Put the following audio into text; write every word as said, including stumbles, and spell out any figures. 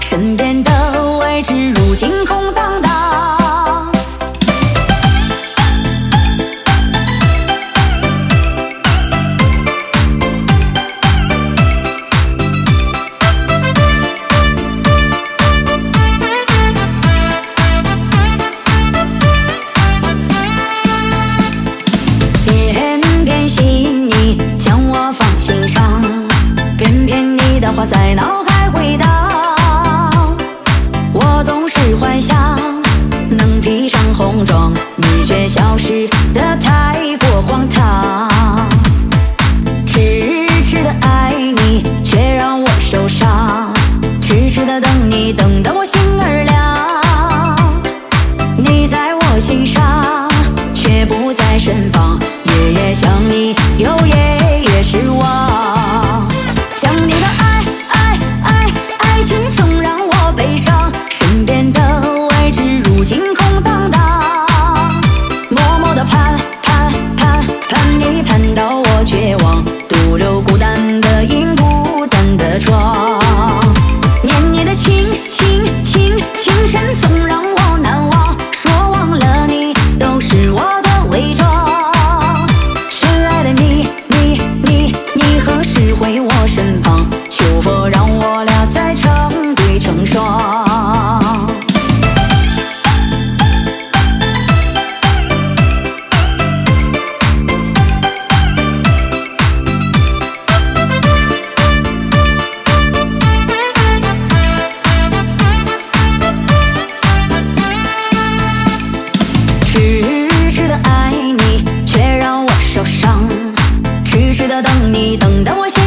身边的位置如今空荡荡。话在脑海回荡，我总是幻想能披上红妆，你却消失得太过荒唐。痴痴的爱你，却让我受伤，痴痴的等你，等得我心儿凉。你在我心上，却不在身旁，夜夜想你，又夜夜失望。想你的爱爱情曾让我悲伤，身边的位置如今空荡荡。默默地盼盼盼盼你，盼到我绝望，独留孤单的影，孤单的窗。念你的情情情情深总让我难忘，说忘了你都是我的伪装。深爱的你你你你何时回我身旁？求佛让我俩再成对成双。痴痴的爱你，却让我受伤，痴痴的等你，等到我